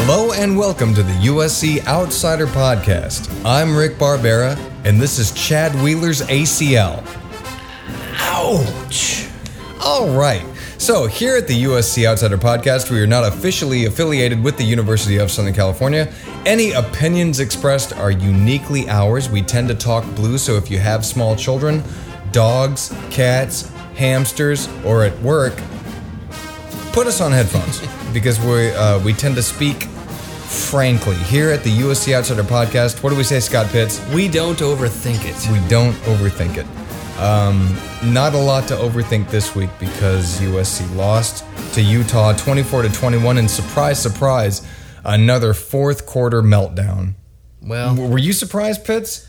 Hello and welcome to the USC Outsider Podcast. I'm Rick Barbera, and this is Chad Wheeler's ACL. Ouch! All right. So here at the USC Outsider Podcast, we are not officially affiliated with the University of Southern California. Any opinions expressed are uniquely ours. We tend to talk blue, so if you have small children, dogs, cats, hamsters, or at work, put us on headphones because we tend to speak frankly. Here at the USC Outsider Podcast, what do we say, Scott Pitts? We don't overthink it. We don't overthink it. Not a lot to overthink this week because USC lost to Utah 24-21, and surprise, surprise, another fourth quarter meltdown. Well, were you surprised, Pitts?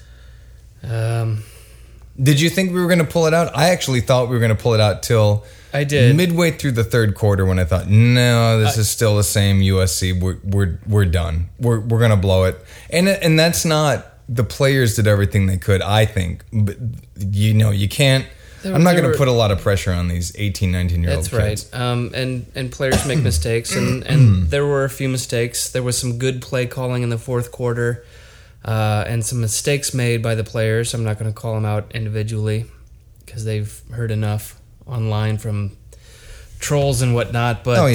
Did you think we were going to pull it out? I actually thought we were going to pull it out till I did midway through the third quarter when I thought, no, this is still the same USC. We're done. We're going to blow it, and that's not. The players did everything they could, I think. But, you can't... I'm not going to put a lot of pressure on these 18, 19-year-old kids. That's right. And players make mistakes, and there were a few mistakes. There was some good play calling in the fourth quarter, and some mistakes made by the players. I'm not going to call them out individually because they've heard enough online from trolls and whatnot. But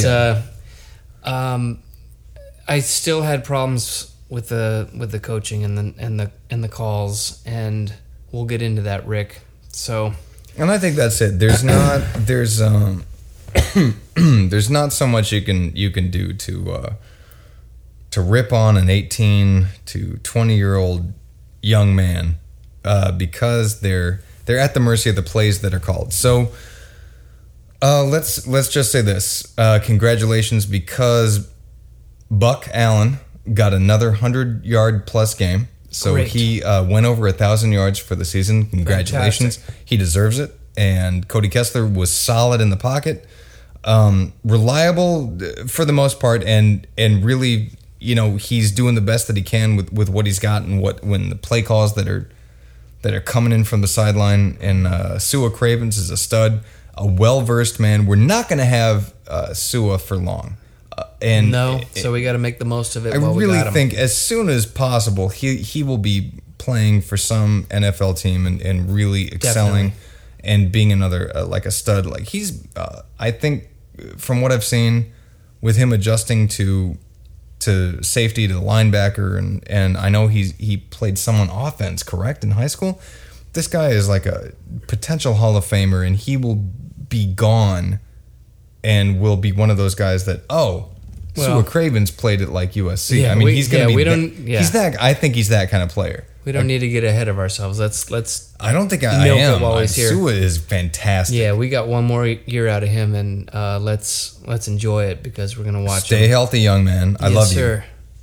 I still had problems with the coaching and the calls, and we'll get into that, Rick. So, and I think that's it. There's not so much you can do to rip on an 18 to 20-year-old young man because they're at the mercy of the plays that are called. So let's just say this: congratulations, because Buck Allen got another 100-yard plus game. So Great. He went over 1,000 yards for the season. Congratulations. Fantastic. He deserves it. And Cody Kessler was solid in the pocket. Reliable for the most part. And really, he's doing the best that he can with what he's got and when the play calls that are coming in from the sideline. And Sua Cravens is a stud, a well-versed man. We're not going to have Sua for long. So we got to make the most of it. I really think as soon as possible he will be playing for some NFL team and really excelling. Definitely. And being another like a stud. Like he's I think from what I've seen with him adjusting to safety to the linebacker and I know he played some on offense, correct, in high school. This guy is like a potential Hall of Famer, and he will be gone. And will be one of those guys that Sua Cravens played it like USC. Yeah, he's going to be. He's that. I think he's that kind of player. We don't need to get ahead of ourselves. Let's. I don't think I am. While he's here. Sua is fantastic. Yeah, we got one more year out of him, and let's enjoy it because we're going to watch. Stay healthy, young man. I love you.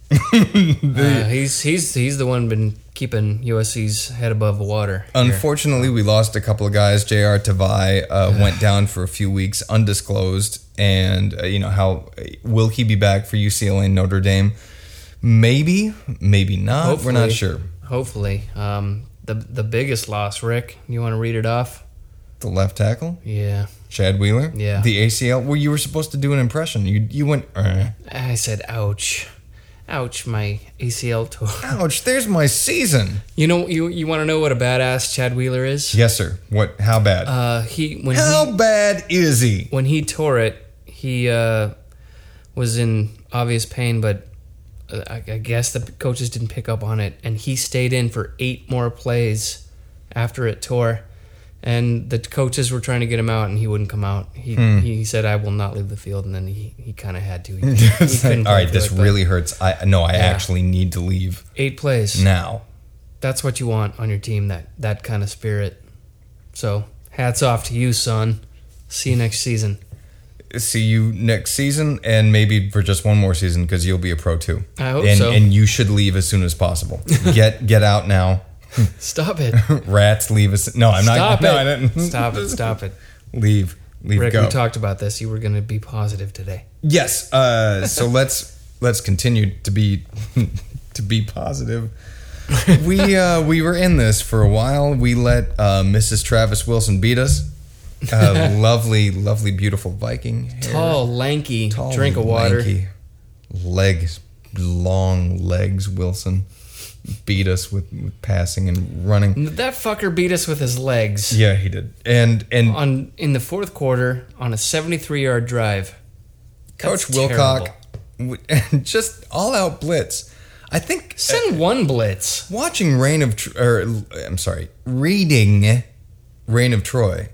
He's the one been keeping USC's head above the water. Unfortunately, we lost a couple of guys. J.R. Tavai went down for a few weeks, undisclosed. And, how will he be back for UCLA and Notre Dame? Maybe not. Hopefully, we're not sure. Hopefully. The biggest loss, Rick, you want to read it off? The left tackle? Yeah. Chad Wheeler? Yeah. The ACL? Well, you were supposed to do an impression. You went... I said, ouch. Ouch, my ACL tore. Ouch, there's my season. You want to know what a badass Chad Wheeler is? Yes, sir. What? How bad? How bad is he? When he tore it, he was in obvious pain, but I guess the coaches didn't pick up on it, and he stayed in for 8 more plays after it tore. And the coaches were trying to get him out, and he wouldn't come out. He said, "I will not leave the field," and then he kind of had to. He couldn't. All right, this really hurts. I actually need to leave. 8 plays now. That's what you want on your team. That kind of spirit. So hats off to you, son. See you next season. See you next season, and maybe for just one more season because you'll be a pro too. I hope so. And you should leave as soon as possible. Get out now. Stop it. Rats, leave us. No, I'm not. Stop it. No, I didn't. Stop it. Leave. Rick, go. We talked about this. You were going to be positive today. Yes. So let's continue to be positive. We were in this for a while. We let Mrs. Travis Wilson beat us. Lovely, beautiful Viking hair. Tall, lanky, drink of water. Lanky, leg long legs, Wilson. Beat us with passing and running. That fucker beat us with his legs. Yeah, he did. And in the fourth quarter on a 73-yard drive. Coach Wilcock, just all out blitz. I think send one blitz. Watching reading Reign of Troy.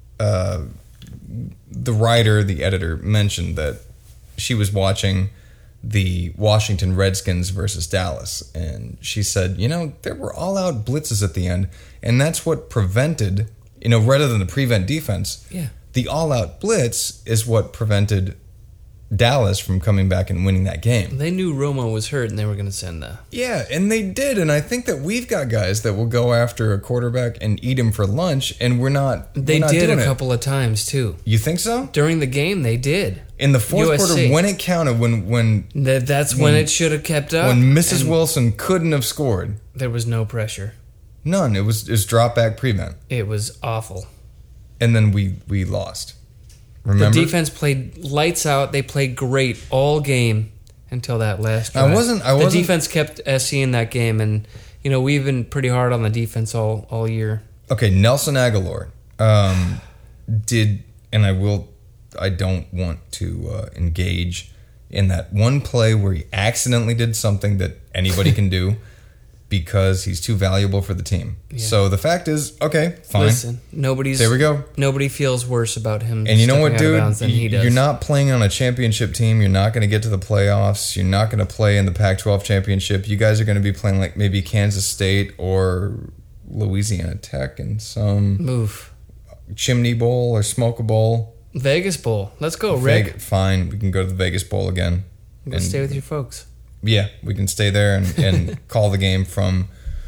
The writer, the editor, mentioned that she was watching the Washington Redskins versus Dallas, and she said, there were all-out blitzes at the end, and that's what prevented, rather than the prevent defense, the all-out blitz is what prevented Dallas from coming back and winning that game. They knew Romo was hurt, and they were going to send that. Yeah, and they did, and I think that we've got guys that will go after a quarterback and eat him for lunch, and we're not. They did a couple of times too. You think so? During the game, they did. In the fourth quarter, when it counted, when it should have kept up. When Mrs. Wilson couldn't have scored, there was no pressure. None. It was drop back prevent. It was awful. And then we lost. Remember? The defense played lights out. They played great all game until that last drive. The defense kept SC in that game, and we've been pretty hard on the defense all year. Okay, Nelson Aguilar did, and I don't want to engage in that one play where he accidentally did something that anybody can do because he's too valuable for the team. Yeah. So the fact is, okay, fine. Listen, there we go. Nobody feels worse about him. And you know what, dude? Than he does. You're not playing on a championship team. You're not going to get to the playoffs. You're not going to play in the Pac-12 championship. You guys are going to be playing like maybe Kansas State or Louisiana Tech in some Chimney Bowl or Smoke a Bowl. Vegas Bowl. Let's go, Rick. Fine. We can go to the Vegas Bowl again. Go stay with your folks. Yeah, we can stay there and call the game from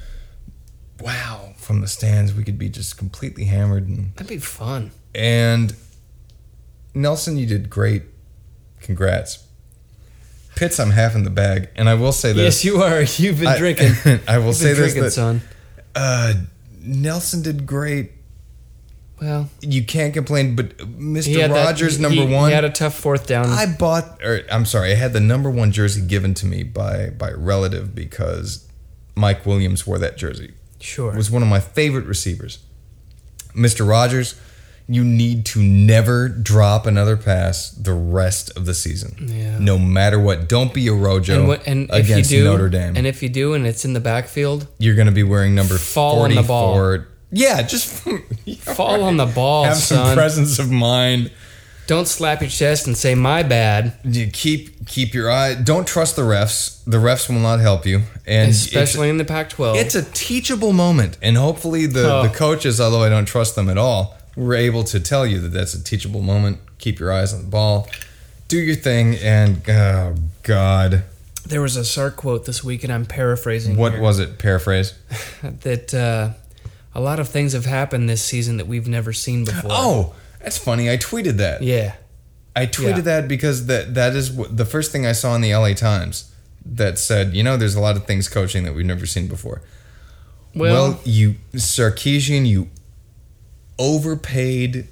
the stands. We could be just completely hammered. That'd be fun. And Nelson, you did great. Congrats. Pitts, I'm half in the bag. And I will say this. Yes, you are. You've been drinking. I will say this. Drinking, son. Nelson did great. Well, you can't complain, but Mr. Rogers, number one. He had a tough fourth down. I had the number one jersey given to me by a relative because Mike Williams wore that jersey. Sure. It was one of my favorite receivers. Mr. Rogers, you need to never drop another pass the rest of the season. Yeah. No matter what. Don't be a Rojo against Notre Dame. And if you do and it's in the backfield, you're going to be wearing number 44. On the ball. Yeah, just fall on the ball, have son. some presence of mind. Don't slap your chest and say my bad. You keep your eye. Don't trust the refs. The refs will not help you, and especially in the Pac-12. It's a teachable moment, and hopefully the coaches, although I don't trust them at all, were able to tell you that that's a teachable moment. Keep your eyes on the ball, do your thing, and oh God. There was a Sark quote this week, and I'm paraphrasing. What was it? Paraphrase. That. A lot of things have happened this season that we've never seen before. Oh, that's funny. I tweeted that. Yeah. I tweeted that because that is the first thing I saw in the LA Times that said, there's a lot of things coaching that we've never seen before. Well, you Sarkisian, you overpaid,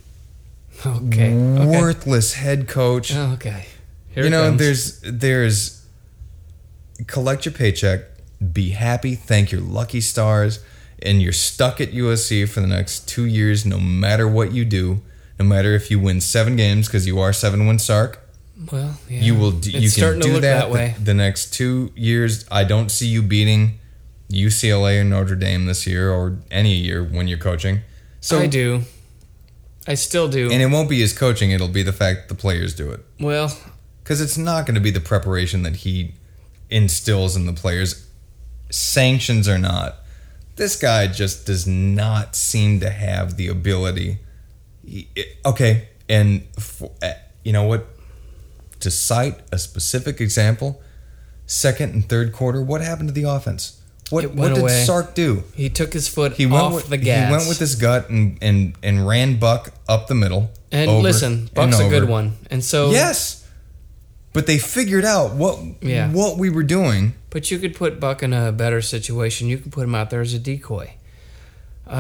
worthless head coach. Okay. Here it comes. there's collect your paycheck, be happy, thank your lucky stars. And you're stuck at USC for the next 2 years, no matter what you do, no matter if you win 7 games because you are 7-win Sark. Well, yeah. You will. It's you starting can do to look that way. The next 2 years. I don't see you beating UCLA or Notre Dame this year or any year when you're coaching. So I do. I still do. And it won't be his coaching. It'll be the fact that the players do it. Well, because it's not going to be the preparation that he instills in the players. Sanctions or not. This guy just does not seem to have the ability. Okay, and you know what? To cite a specific example, second and third quarter, what happened to the offense? What did Sark do? He took his foot off the gas. He went with his gut and ran Buck up the middle. And listen, Buck's a good one. And so yes. But they figured out what we were doing. But you could put Buck in a better situation. You could put him out there as a decoy.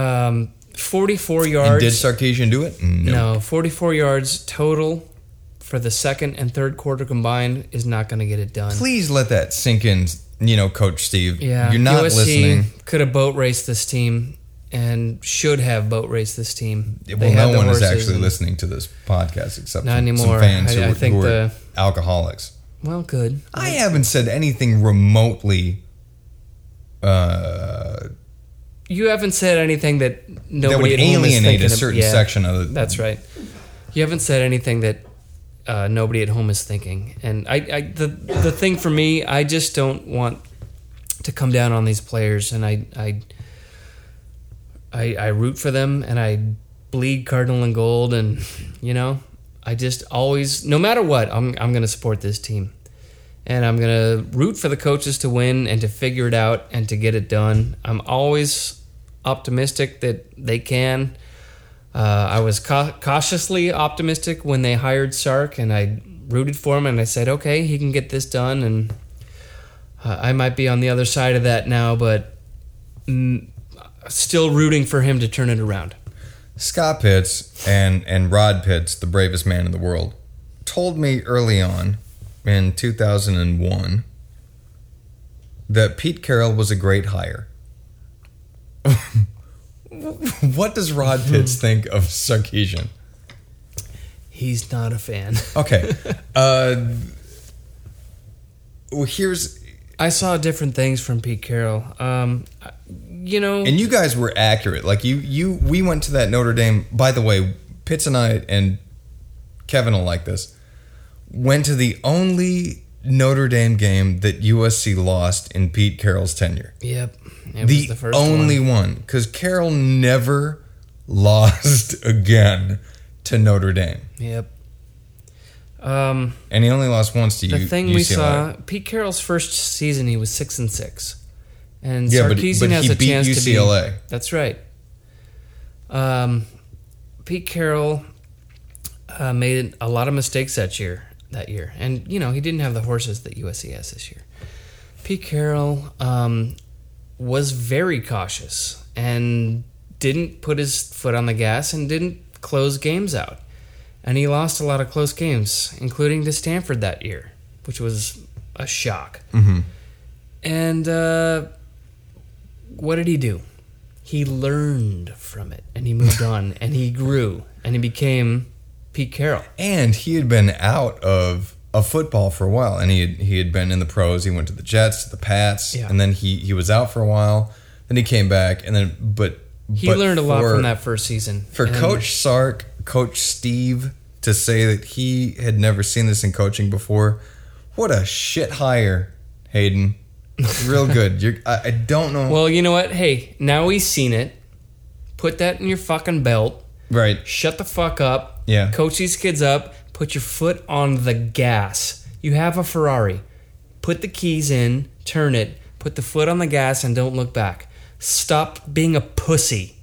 44 yards. And did Sarkisian do it? No, 44 yards total for the second and third quarter combined is not going to get it done. Please let that sink in, Coach Steve. Yeah, you're not USC listening. Could have boat raced this team and should have boat raced this team. Well, no one is actually listening to this podcast except not some anymore. fans I think who are alcoholics. Well, good. I haven't said anything remotely. You haven't said anything that nobody that would at home is alienate thinking a certain section of it. That's right. You haven't said anything that nobody at home is thinking. And the thing for me, I just don't want to come down on these players, and I root for them, and I bleed cardinal and gold, and I just always, no matter what, I'm going to support this team. And I'm going to root for the coaches to win and to figure it out and to get it done. I'm always optimistic that they can. I was cautiously optimistic when they hired Sark, and I rooted for him, and I said, okay, he can get this done. And I might be on the other side of that now, but still rooting for him to turn it around. Scott Pitts and Rod Pitts, the bravest man in the world, told me early on in 2001 that Pete Carroll was a great hire. What does Rod Pitts think of Sarkisian? He's not a fan. Okay. Well, I saw different things from Pete Carroll. And you guys were accurate. Like we went to that Notre Dame. By the way, Pitts and I and Kevin will like this. Went to the only Notre Dame game that USC lost in Pete Carroll's tenure. Yep. It was the first only one. Because Carroll never lost again to Notre Dame. Yep. And he only lost once to UCLA. The thing we saw, Pete Carroll's first season, he was 6-6. And yeah, Sarkisian has a chance UCLA. to be... That's right. Pete Carroll made a lot of mistakes that year. And, he didn't have the horses that USC has this year. Pete Carroll was very cautious and didn't put his foot on the gas and didn't close games out. And he lost a lot of close games, including to Stanford that year, which was a shock. Mm-hmm. And what did he do? He learned from it, and he moved on, and he grew, and he became Pete Carroll. And he had been out of football for a while, and he had been in the pros. He went to the Jets, to the Pats, and then he was out for a while. Then he came back, and then he learned a lot from that first season. For Coach Sark, Coach Steve to say that he had never seen this in coaching before, what a shit hire, Hayden. Real good. I don't know. Well, you know what? Hey, now he's seen it. Put that in your fucking belt. Right. Shut the fuck up. Yeah. Coach these kids up. Put your foot on the gas. You have a Ferrari. Put the keys in. Turn it. Put the foot on the gas and don't look back. Stop being a pussy.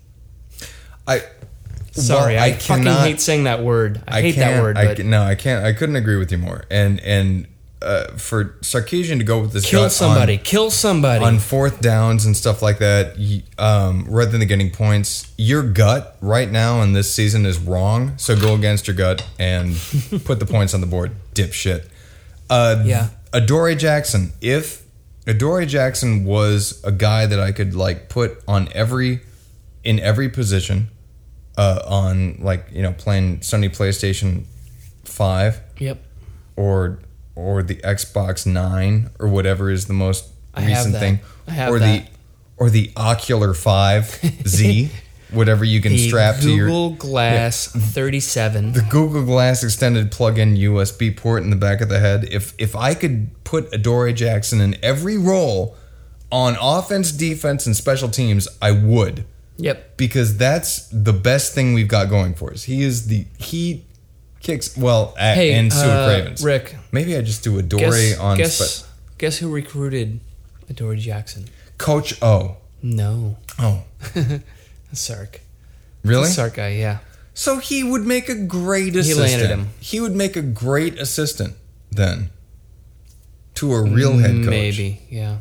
Sorry, I fucking hate saying that word. I hate that word. I can't. I couldn't agree with you more. And for Sarkisian to go with this kill somebody on fourth downs and stuff like that, rather than getting points, your gut right now in this season is wrong. So go against your gut and put the points on the board, dipshit. Adoree Jackson. If Adoree Jackson was a guy that I could put on in every position, on playing Sony PlayStation 5. Yep. Or the Xbox 9 or whatever is the most recent thing. Or the Ocular 5Z, whatever you can strap to your Google Glass 37. The Google Glass extended plug-in USB port in the back of the head. If I could put Adoree Jackson in every role on offense, defense, and special teams, I would. Yep. Because that's the best thing we've got going for us. He kicks and Stuart Cravens. Rick, maybe I just do Adoree on. Guess who recruited Adoree Jackson? Coach O. No. Oh. Sark. Really? The Sark guy, yeah. So he would make a great assistant. He landed him. He would make a great assistant then to a real head coach. Maybe, yeah.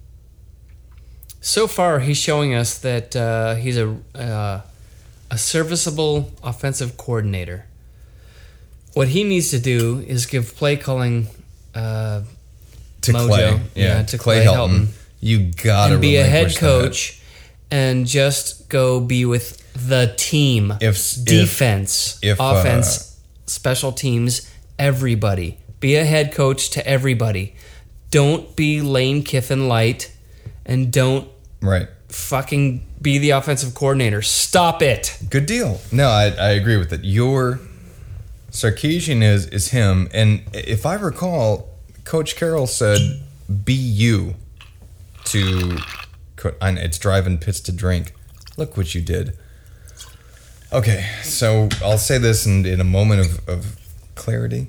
So far, he's showing us that he's a serviceable offensive coordinator. what he needs to do is give play calling To mojo. Clay. Yeah, to Clay Helton. Helton. You gotta And be a head relinquish that. coach and just go be with the team. Defense, offense, special teams, everybody. Be a head coach to everybody. Don't be Lane Kiffin light, and don't fucking be the offensive coordinator. Stop it. Good deal. No, I agree with it. Your Sarkisian is him, and if I recall, Coach Carroll said, "Be you." To, it's driving Pitts to drink. Look what you did. Okay, so I'll say this in a moment of clarity.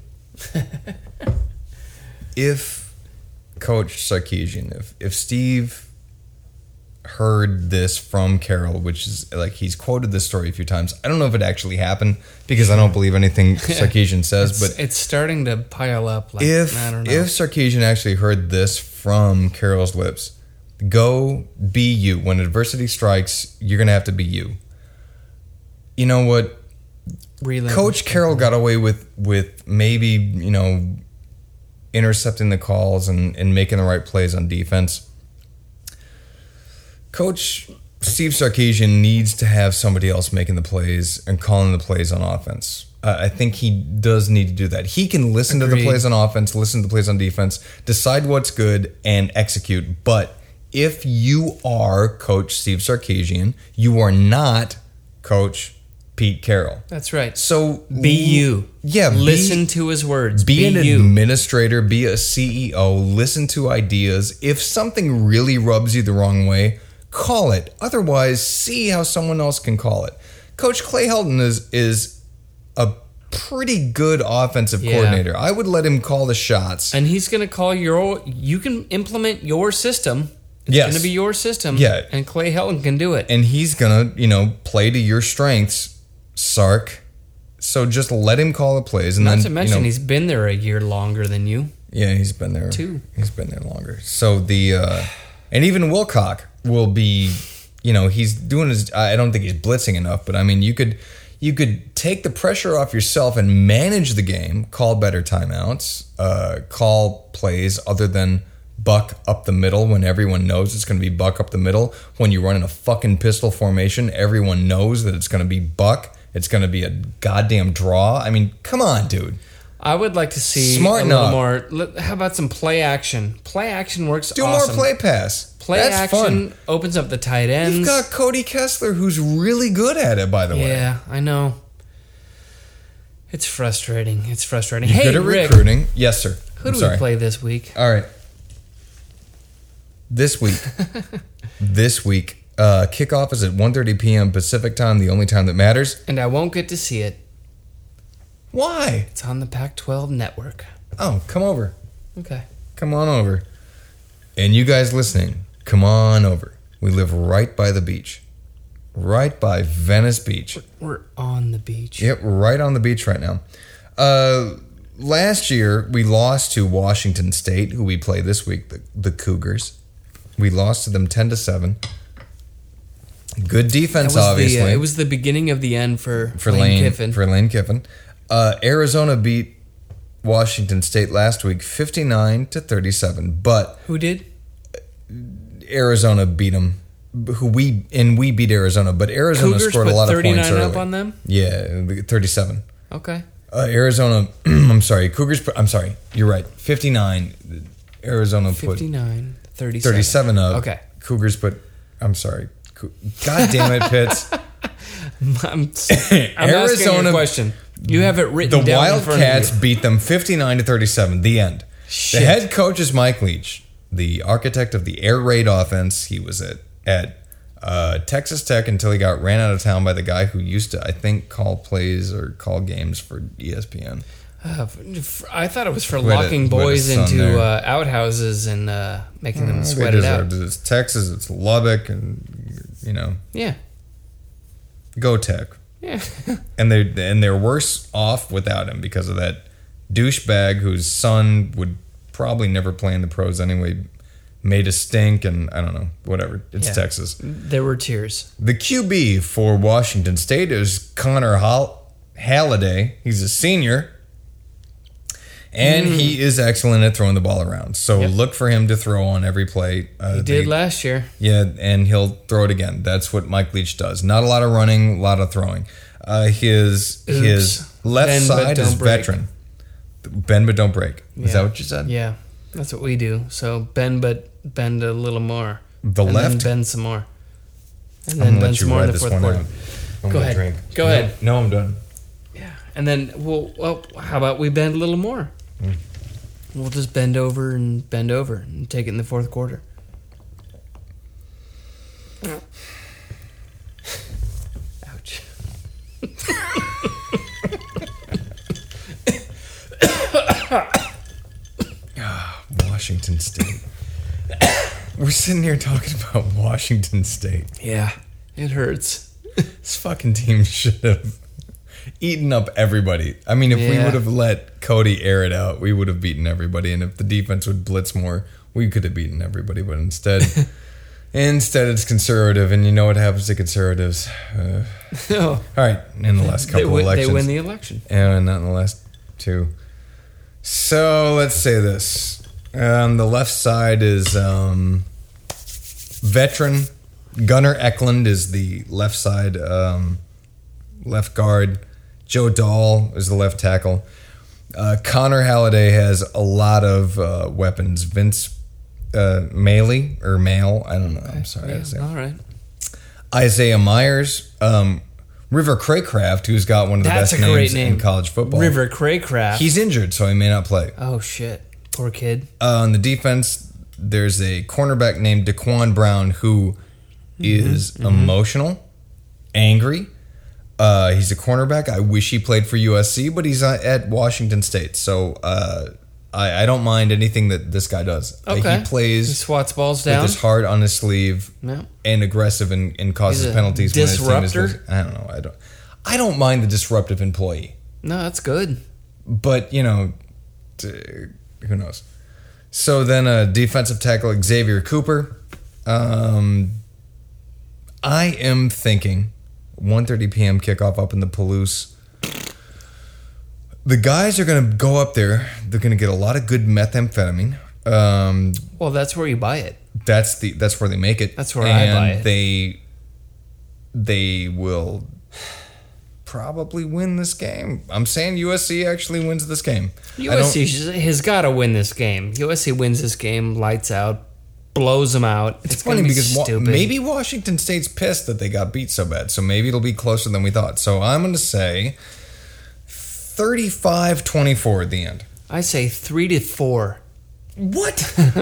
If Coach Sarkisian, if Steve heard this from Carroll, which is like he's quoted this story a few times. I don't know if it actually happened because I don't believe anything Sarkisian says, but it's starting to pile up. Like, if I don't know. If Sarkisian actually heard this from Carroll's lips, go be you. When adversity strikes, you're gonna have to be you. You know what? Coach Carroll got away with maybe, intercepting the calls and making the right plays on defense. Coach Steve Sarkisian needs to have somebody else making the plays and calling the plays on offense. I think he does need to do that. He can listen to the plays on offense, listen to the plays on defense, decide what's good, and execute. But if you are Coach Steve Sarkisian, you are not Coach Pete Carroll. That's right. So be you. Yeah. Listen to his words. Be an you. administrator. Be a CEO. Listen to ideas. If something really rubs you the wrong way, call it. Otherwise, see how someone else can call it. Coach Clay Helton is a pretty good offensive coordinator. I would let him call the shots. And he's going to call you can implement your system. It's going to be your system. Yeah. And Clay Helton can do it. And he's going to, play to your strengths, Sark. So just let him call the plays. And Not then, to mention, he's been there a year longer than you. Yeah, he's been there. 2. He's been there longer. So and even Wilcock will be, he's doing his, I don't think he's blitzing enough, but I mean, you could take the pressure off yourself and manage the game, call better timeouts, call plays other than buck up the middle when everyone knows it's going to be buck up the middle. When you run in a fucking pistol formation, everyone knows that it's going to be buck. It's going to be a goddamn draw. I mean, come on, dude. I would like to see a little more. How about some play action? Play action works. Do more play pass. Play action opens up the tight ends. You've got Cody Kessler, who's really good at it, by the way. Yeah, I know. It's frustrating. You're good at recruiting. Yes, sir. Who do we play this week? All right. This week, kickoff is at 1:30 p.m. Pacific time, the only time that matters. And I won't get to see it. Why? It's on the Pac-12 network. Oh, come over. Okay. Come on over. And you guys listening, come on over. We live right by the beach. Right by Venice Beach. We're on the beach. Yep, right on the beach right now. Last year, we lost to Washington State, who we play this week, the Cougars. We lost to them 10-7. Good defense, obviously. It was the beginning of the end for Lane Kiffin. For Lane Kiffin. Arizona beat Washington State last week 59-37. But who did? Arizona beat them. We beat Arizona, but Arizona Cougars scored a lot of points early. 39 up on them? Yeah, 37. Okay. Arizona, I'm sorry, Cougars, I'm sorry, you're right. 59. Arizona put 59, 37. 37 up. Okay. Cougars put, I'm sorry. God damn it, Pitts. I'm asking you a question. You have it written the down Wildcats in front of you. beat them 59-37. The end. Shit. The head coach is Mike Leach, the architect of the air raid offense. He was at Texas Tech until he got ran out of town by the guy who used to, I think, call plays or call games for ESPN. I thought it was for locking boys into outhouses and making them sweat it out. It's Texas, it's Lubbock, and Yeah. Go Tech. Yeah. and they're worse off without him because of that douchebag whose son would probably never play in the pros anyway. Made a stink, and I don't know, whatever. It's Texas. There were tears. The QB for Washington State is Connor Halliday. He's a senior. And he is excellent at throwing the ball around. So look for him to throw on every play. He did last year. Yeah, and he'll throw it again. That's what Mike Leach does. Not a lot of running, a lot of throwing. His left side is veteran. Bend but don't break. Is that what you said? Yeah, that's what we do. So bend a little more. The and left? then bend some more. And then bend some more in the fourth quarter. Go ahead. Go ahead. No, I'm done. Yeah. And then, well, how about we bend a little more? We'll just bend over and take it in the fourth quarter. Ouch. Washington State. We're sitting here talking about Washington State. Yeah, it hurts. This fucking team should have eaten up everybody. I mean, if we would have let Cody air it out, we would have beaten everybody. And if the defense would blitz more, we could have beaten everybody. But instead it's conservative. And you know what happens to conservatives? All right, in the last couple elections. They win the election. And not in the last two. So let's say this. On the left side is veteran. Gunnar Eklund is the left side left guard. Joe Dahl is the left tackle. Connor Halliday has a lot of weapons. Vince Maile, I don't know. I'm sorry. Yeah, all right. Isaiah Myers. River Craycraft, who's got one of the best names in college football. River Craycraft. He's injured, so he may not play. Oh, shit. Poor kid. On the defense, there's a cornerback named Daquan Brown who is emotional, angry. He's a cornerback. I wish he played for USC, but he's at Washington State. So I don't mind anything that this guy does. Okay. He plays. He swats balls down. With his heart on his sleeve and aggressive and causes penalties. Disruptor? When his team is losing. I don't know. I don't mind the disruptive employee. No, that's good. But, you know, who knows? So then defensive tackle Xavier Cooper. I am thinking 1:30 p.m. kickoff up in the Palouse. The guys are going to go up there. They're going to get a lot of good methamphetamine. Well, that's where you buy it. That's where they make it. That's where I buy it. They will probably win this game. I'm saying USC actually wins this game. USC has got to win this game. USC wins this game, lights out, blows them out. It's funny because maybe Washington State's pissed that they got beat so bad. So maybe it'll be closer than we thought. So I'm going to say 35-24 at the end. I say 3-4. What?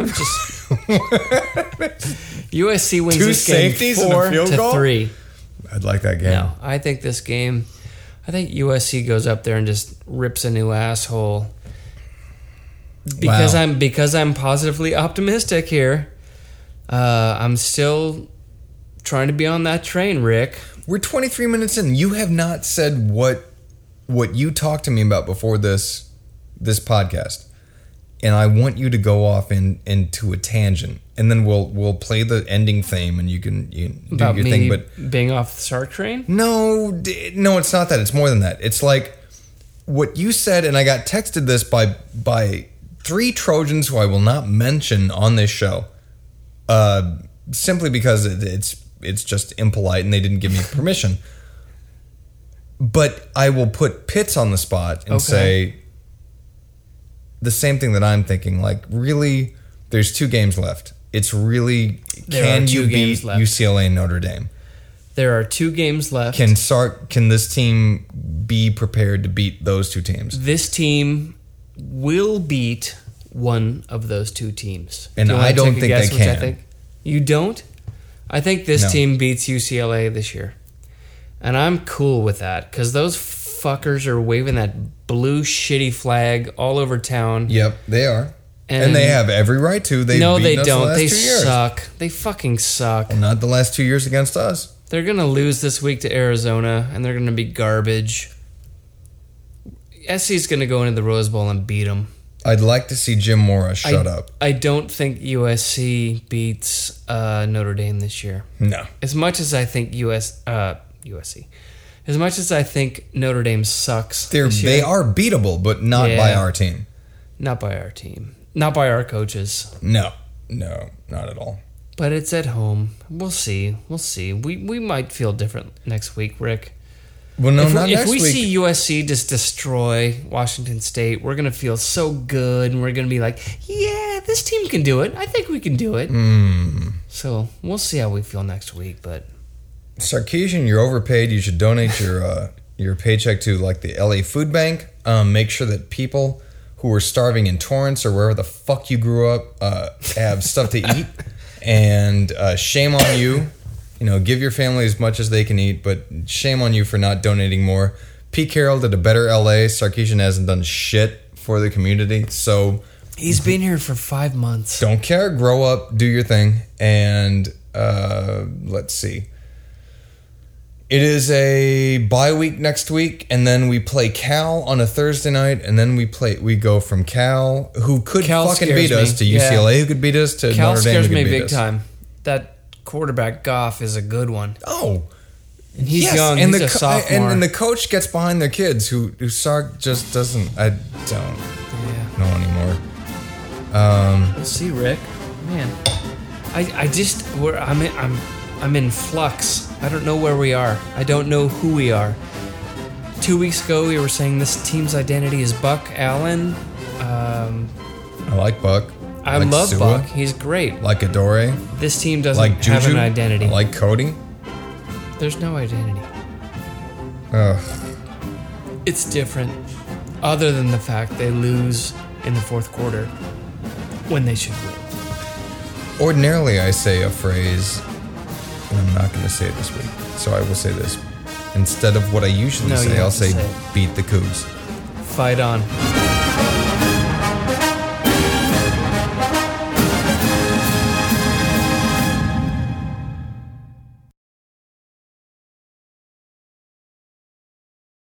USC wins this game 4-3. I'd like that game. No, I think this game. I think USC goes up there and just rips a new asshole. Because I'm positively optimistic here. I'm still trying to be on that train, Rick. We're 23 minutes in. You have not said what you talked to me about before this podcast. And I want you to go off into a tangent, and then we'll play the ending theme, and you can do about your me thing. But being off the Sark train? No, it's not that. It's more than that. It's like what you said, and I got texted this by 3 Trojans who I will not mention on this show, simply because it's just impolite, and they didn't give me permission. But I will put Pitts on the spot and say the same thing that I'm thinking. Like, really, there's 2 games left. It's really, can you beat UCLA and Notre Dame? There are 2 games left. Can this team be prepared to beat those 2 teams? This team will beat one of those 2 teams. And I don't think they can. You don't? I think this team beats UCLA this year. And I'm cool with that, because those fuckers are waving that blue shitty flag all over town. Yep, they are. And they have every right to. They don't. They suck. They fucking suck. Well, not the last 2 years against us. They're going to lose this week to Arizona, and they're going to be garbage. SC's going to go into the Rose Bowl and beat them. I'd like to see Jim Mora shut up. I don't think USC beats Notre Dame this year. No. As much as I think USC. As much as I think Notre Dame sucks, they are beatable, but not by our team. Not by our team. Not by our coaches. No, not at all. But it's at home. We'll see. We might feel different next week, Rick. Well, no, not if next we week. see USC just destroy Washington State, we're going to feel so good, and we're going to be like, yeah, this team can do it. I think we can do it. So we'll see how we feel next week. But Sarkisian, you're overpaid. You should donate your paycheck to like the LA Food Bank. Make sure that people who are starving in Torrance or wherever the fuck you grew up have stuff to eat. And shame on you. You know, give your family as much as they can eat, but shame on you for not donating more. Pete Carroll did a better LA. Sarkisian hasn't done shit for the community, so he's been here for 5 months. Don't care. Grow up. Do your thing. And let's see. It is a bye week next week, and then we play Cal on a Thursday night, and then we go from Cal, who could fucking beat us, to UCLA, who could beat us, to Cal Notre Dame, who scares could me beat big us. time. That quarterback Goff is a good one. Oh, and he's yes, young. And he's a sophomore. and the coach gets behind their kids, who Sark just doesn't. I don't know anymore. We'll see, Rick. Man, I'm in flux. I don't know where we are. I don't know who we are. 2 weeks ago, we were saying this team's identity is Buck Allen. I like Buck. I like love Sua. Buck. He's great. Like Adore. This team doesn't Like Juju. have an identity. I like Cody. There's no identity. Ugh. It's different, other than the fact they lose in the fourth quarter when they should win. Ordinarily, I say a phrase, and I'm not going to say it this week, so I will say this. Instead of what I usually say, I'll say, beat the Cougs. Fight on.